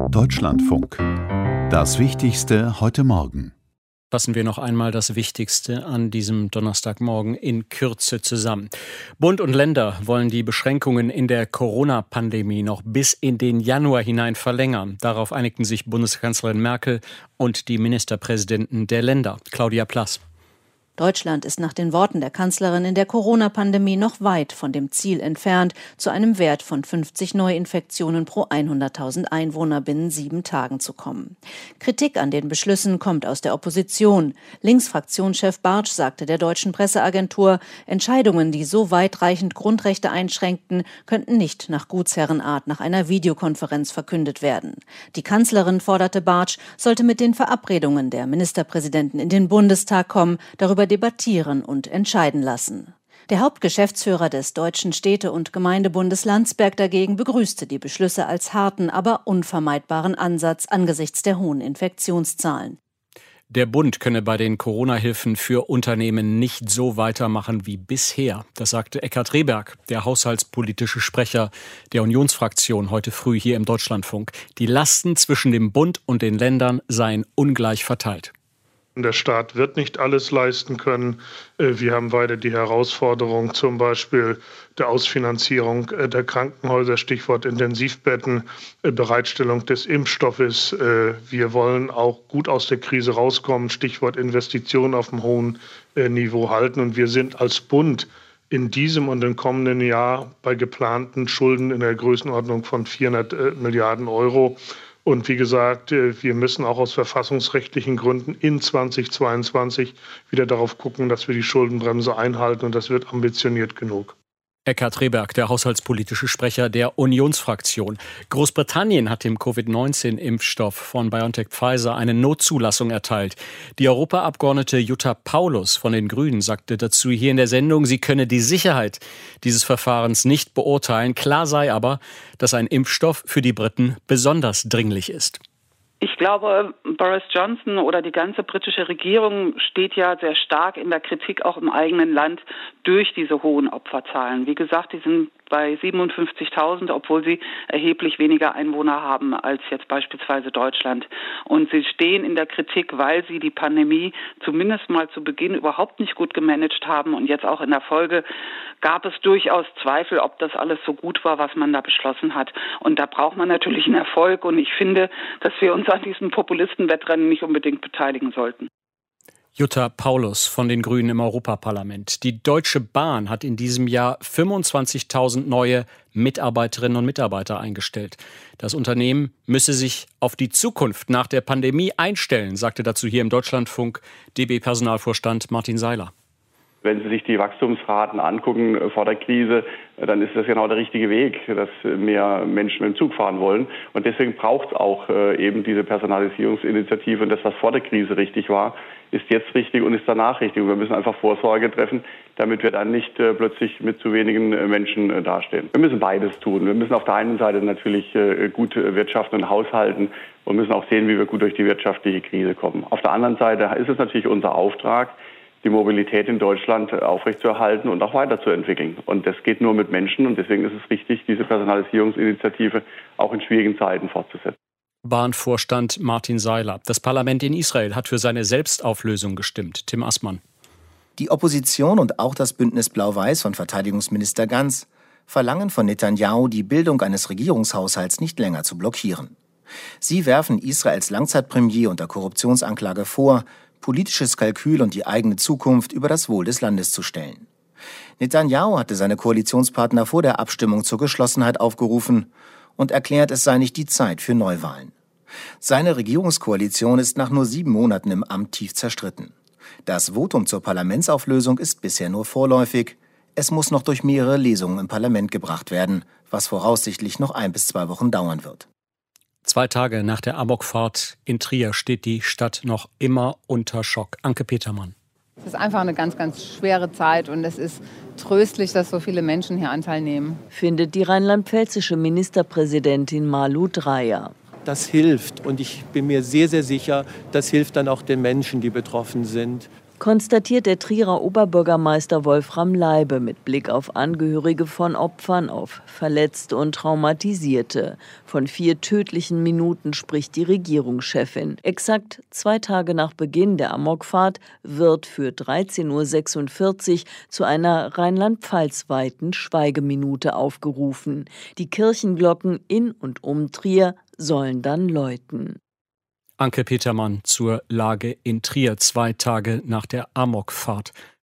Deutschlandfunk. Das Wichtigste heute Morgen. Fassen wir noch einmal das Wichtigste an diesem Donnerstagmorgen in Kürze zusammen. Bund und Länder wollen die Beschränkungen in der Corona-Pandemie noch bis in den Januar hinein verlängern. Darauf einigten sich Bundeskanzlerin Merkel und die Ministerpräsidenten der Länder. Claudia Plass. Deutschland ist nach den Worten der Kanzlerin in der Corona-Pandemie noch weit von dem Ziel entfernt, zu einem Wert von 50 Neuinfektionen pro 100.000 Einwohner binnen 7 Tagen zu kommen. Kritik an den Beschlüssen kommt aus der Opposition. Linksfraktionschef Bartsch sagte der deutschen Presseagentur, Entscheidungen, die so weitreichend Grundrechte einschränkten, könnten nicht nach Gutsherrenart nach einer Videokonferenz verkündet werden. Die Kanzlerin, forderte Bartsch, sollte mit den Verabredungen der Ministerpräsidenten in den Bundestag kommen, darüber debattieren und entscheiden lassen. Der Hauptgeschäftsführer des Deutschen Städte- und Gemeindebundes Landsberg dagegen begrüßte die Beschlüsse als harten, aber unvermeidbaren Ansatz angesichts der hohen Infektionszahlen. Der Bund könne bei den Corona-Hilfen für Unternehmen nicht so weitermachen wie bisher. Das sagte Eckhard Rehberg, der haushaltspolitische Sprecher der Unionsfraktion, heute früh hier im Deutschlandfunk. Die Lasten zwischen dem Bund und den Ländern seien ungleich verteilt. Der Staat wird nicht alles leisten können. Wir haben weiter die Herausforderung zum Beispiel der Ausfinanzierung der Krankenhäuser, Stichwort Intensivbetten, Bereitstellung des Impfstoffes. Wir wollen auch gut aus der Krise rauskommen, Stichwort Investitionen auf einem hohen Niveau halten. Und wir sind als Bund in diesem und im kommenden Jahr bei geplanten Schulden in der Größenordnung von 400 Milliarden Euro. Und wie gesagt, wir müssen auch aus verfassungsrechtlichen Gründen in 2022 wieder darauf gucken, dass wir die Schuldenbremse einhalten. Und das wird ambitioniert genug. Eckhard Rehberg, der haushaltspolitische Sprecher der Unionsfraktion. Großbritannien hat dem Covid-19-Impfstoff von BioNTech-Pfizer eine Notzulassung erteilt. Die Europaabgeordnete Jutta Paulus von den Grünen sagte dazu hier in der Sendung, sie könne die Sicherheit dieses Verfahrens nicht beurteilen. Klar sei aber, dass ein Impfstoff für die Briten besonders dringlich ist. Ich glaube, Boris Johnson oder die ganze britische Regierung steht ja sehr stark in der Kritik auch im eigenen Land durch diese hohen Opferzahlen. Wie gesagt, die sind bei 57.000, obwohl sie erheblich weniger Einwohner haben als jetzt beispielsweise Deutschland. Und sie stehen in der Kritik, weil sie die Pandemie zumindest mal zu Beginn überhaupt nicht gut gemanagt haben. Und jetzt auch in der Folge gab es durchaus Zweifel, ob das alles so gut war, was man da beschlossen hat. Und da braucht man natürlich einen Erfolg. Und ich finde, dass wir uns an diesem Populistenwettrennen nicht unbedingt beteiligen sollten. Jutta Paulus von den Grünen im Europaparlament. Die Deutsche Bahn hat in diesem Jahr 25.000 neue Mitarbeiterinnen und Mitarbeiter eingestellt. Das Unternehmen müsse sich auf die Zukunft nach der Pandemie einstellen, sagte dazu hier im Deutschlandfunk DB-Personalvorstand Martin Seiler. Wenn Sie sich die Wachstumsraten angucken vor der Krise, dann ist das genau der richtige Weg, dass mehr Menschen mit dem Zug fahren wollen. Und deswegen braucht es auch eben diese Personalisierungsinitiative. Und das, was vor der Krise richtig war, ist jetzt richtig und ist danach richtig. Und wir müssen einfach Vorsorge treffen, damit wir dann nicht plötzlich mit zu wenigen Menschen dastehen. Wir müssen beides tun. Wir müssen auf der einen Seite natürlich gut wirtschaften und haushalten und müssen auch sehen, wie wir gut durch die wirtschaftliche Krise kommen. Auf der anderen Seite ist es natürlich unser Auftrag, die Mobilität in Deutschland aufrechtzuerhalten und auch weiterzuentwickeln. Und das geht nur mit Menschen und deswegen ist es richtig, diese Personalisierungsinitiative auch in schwierigen Zeiten fortzusetzen. Bahnvorstand Martin Seiler. Das Parlament in Israel hat für seine Selbstauflösung gestimmt. Tim Assmann. Die Opposition und auch das Bündnis Blau-Weiß von Verteidigungsminister Gantz verlangen von Netanyahu, die Bildung eines Regierungshaushalts nicht länger zu blockieren. Sie werfen Israels Langzeitpremier unter Korruptionsanklage vor, politisches Kalkül und die eigene Zukunft über das Wohl des Landes zu stellen. Netanyahu hatte seine Koalitionspartner vor der Abstimmung zur Geschlossenheit aufgerufen und erklärt, es sei nicht die Zeit für Neuwahlen. Seine Regierungskoalition ist nach nur 7 Monaten im Amt tief zerstritten. Das Votum zur Parlamentsauflösung ist bisher nur vorläufig. Es muss noch durch mehrere Lesungen im Parlament gebracht werden, was voraussichtlich noch 1 bis 2 Wochen dauern wird. 2 Tage nach der Amokfahrt in Trier steht die Stadt noch immer unter Schock. Anke Petermann. Es ist einfach eine ganz, ganz schwere Zeit und es ist tröstlich, dass so viele Menschen hier Anteil nehmen. Findet die rheinland-pfälzische Ministerpräsidentin Malu Dreyer. Das hilft und ich bin mir sehr, sehr sicher, das hilft dann auch den Menschen, die betroffen sind. konstatiert der Trierer Oberbürgermeister Wolfram Leibe mit Blick auf Angehörige von Opfern, auf Verletzte und Traumatisierte. Von 4 tödlichen Minuten spricht die Regierungschefin. Exakt 2 Tage nach Beginn der Amokfahrt wird für 13:46 Uhr zu einer rheinland-pfalz-weiten Schweigeminute aufgerufen. Die Kirchenglocken in und um Trier sollen dann läuten. Anke Petermann zur Lage in Trier 2 Tage nach der Amokfahrt.